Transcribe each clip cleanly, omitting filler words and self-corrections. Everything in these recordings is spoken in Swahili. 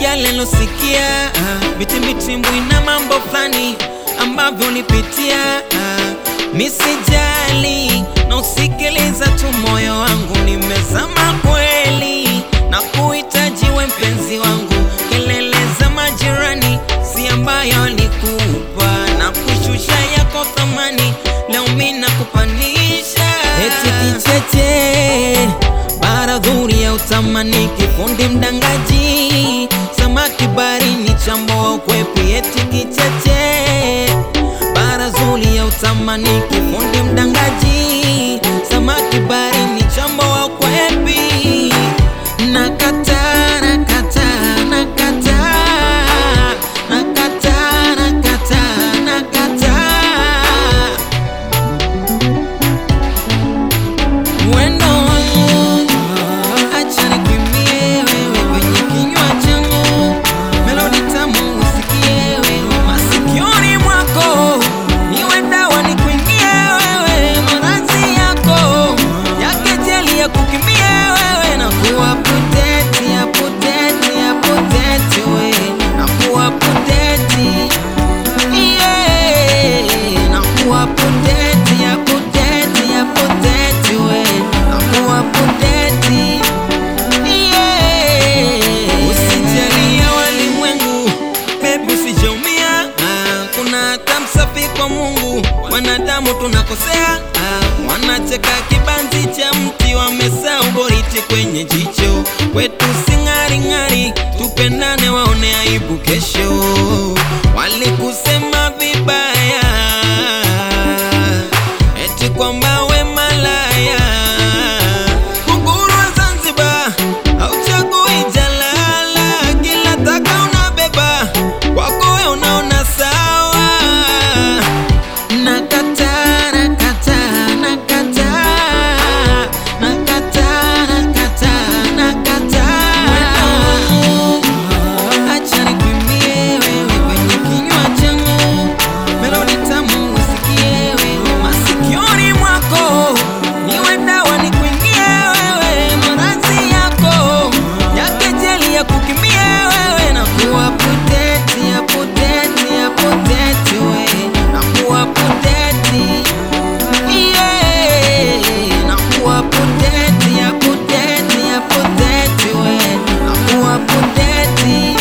yale nilosikia, mitimbwi na mambo flani ambavyo nipitia. Misijali na usikiliza tu moyo wangu, nimezama kweli na kuhitaji we mpenzi wangu. Kelele za majirani si ambayo nikupa na kushusha yako thamani, leo mimi nakupanisha. Eti kicheche baradhuri ya utamani, kifundi mdangaji, samaki barini chambo wa ukwepi. Eti kicheche baradhuri ya utamani, kifundi mdangaji, samaki barini chambo wa ukwepi. Nakata, nakata, nakata, nakata, nakata, nakata. Wendo wangu acha nikimbie wewe kwenye kinywa changu, melodi tamu usikie wewe masikioni mwako, niwe dawa nikuingie wewe maradhi yako ya kejeli ya kukimbie wewe, na kuwa puteti ya puteti ya puteti wewe, na kuwa puteti na kuwa puteti ya puteti ya puteti wewe, na kuwa puteti usijalia walimwengu baby, usijaumia. Kuna hata msafi kwa Mungu, wanadamu tunakosea. Wanacheka kibanzi cha mti, wamesahau boriti kwenye jicho. Kwetu singari ngari, tupendane waone aibu kesho. Walikusema vibaya eti kwamba we malaya, kunguru wa Zanzibar hauchagui jalala, kila taka unabeba kwako we unaona sawa. Nakata, nakata, nakata, nakata, nakata, nakata. Acha nikimbie wewe kwenye kinywa changu, melodi tamu usikie wewe masikioni mwako, niwe dawa nikuingie wewe maradhi yako ya kejeli ya kukimbie wewe, na kuwa puteti ya puteti ya puteti wewe, na kuwa puteti na kuwa puteti ya puteti ya puteti wewe, na kuwa puteti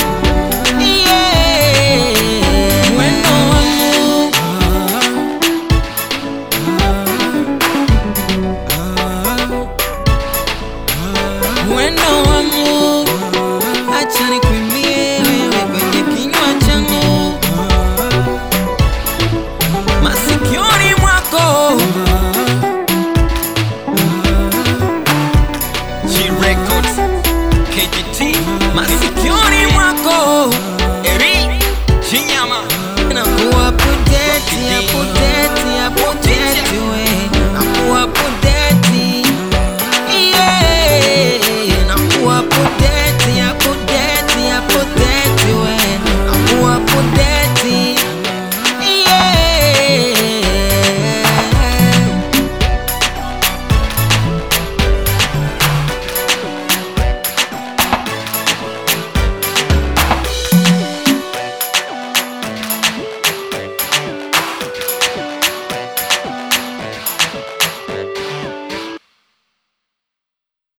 wendo wangu wendo wangu acha nikuimbie wewe kwenye kinywa changu, masikioni mwako. G Records, KGT, masikioni mwako. Eri, Chinyama, na kuwa puteti ya puteti ya puteti wewe.